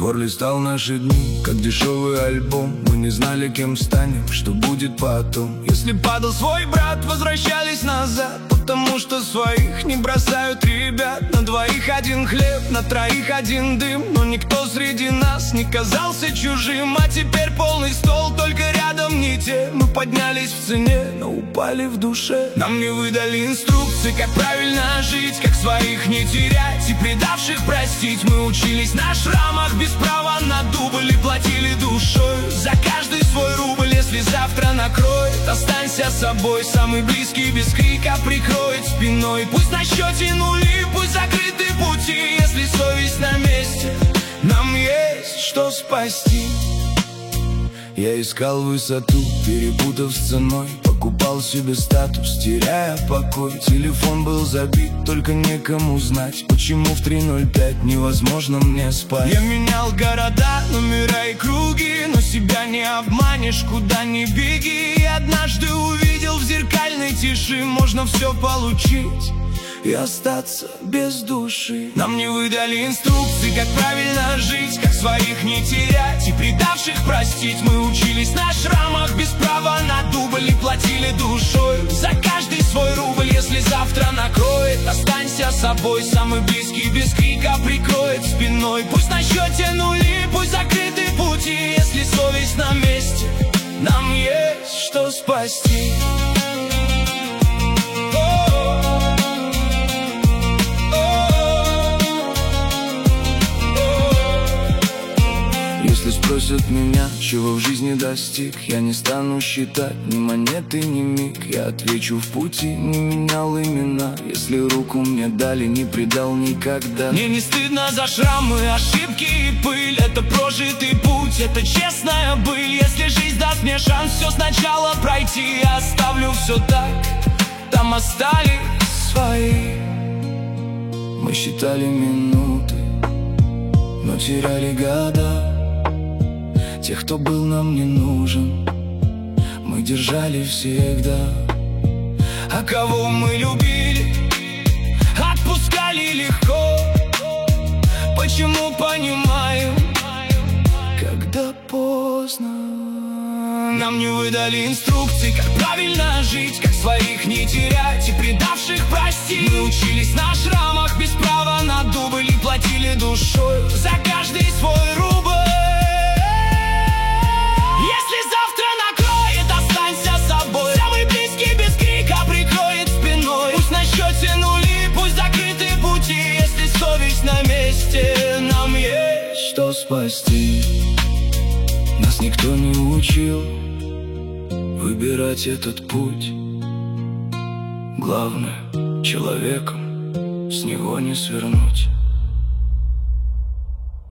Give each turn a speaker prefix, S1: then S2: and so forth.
S1: Двор листал наши дни, как дешевый альбом. Мы не знали, кем станем, что будет потом. Если падал свой брат, возвращались назад, потому что своих не бросают ребят. На двоих один хлеб, на троих один дым. Но никто среди нас не казался чужим. А теперь полный стол, только рядом не те. Мы поднялись в цене, но упали в душе. Нам не выдали инструкции, как правильно жить, как своих не терять и предавших простить. Мы учились на шрамах, без права на дубль, и платили душой за каждый свой рубль. Если завтра накроет, останься собой. Самый близкий без крика прикроет спиной. Пусть на счете нули, пусть закрыты пути. Если совесть на месте, нам есть что спасти. Я искал высоту, перепутав с ценой. Покупал себе статус, теряя покой. Телефон был забит, только некому знать, почему в 3:05 невозможно мне спать. Я менял города, номера и круги, но себя не обманешь, куда ни беги. И однажды увидел в зеркальной тиши, можно все получить и остаться без души. Нам не выдали инструкции, как правильно жить, как своих не терять и предавших простить. Мы учились на шрамах, без права на дубль, и платили душой за каждый свой рубль. Если завтра накроет, останься собой. Самый близкий без крика прикроет спиной. Пусть на счете нули, пусть закрыты пути. Если совесть на месте, нам есть что спасти. Если спросят меня, чего в жизни достиг, я не стану считать ни монеты, ни миг. Я отвечу: в пути не менял имена. Если руку мне дали, не предал никогда. Мне не стыдно за шрамы, ошибки и пыль. Это прожитый путь, это честная быль. Если жизнь даст мне шанс все сначала пройти, я оставлю все так, там остались свои. Мы считали минуты, но теряли года. Тех, кто был нам не нужен, мы держали всегда. А кого мы любили, отпускали легко. Почему понимаем, когда поздно? Нам не выдали инструкции, как правильно жить, как своих не терять и предавших простить. Мы учились на шрамах, без права на дубль, и платили душой за каждый свой рубль. Если завтра накроет, останься собой. Самый близкий без крика прикроет спиной. Пусть на счете нули, пусть закрыты пути. Если совесть на месте, нам есть что спасти. Нас никто не учил выбирать этот путь. Главное, человеком с него не свернуть.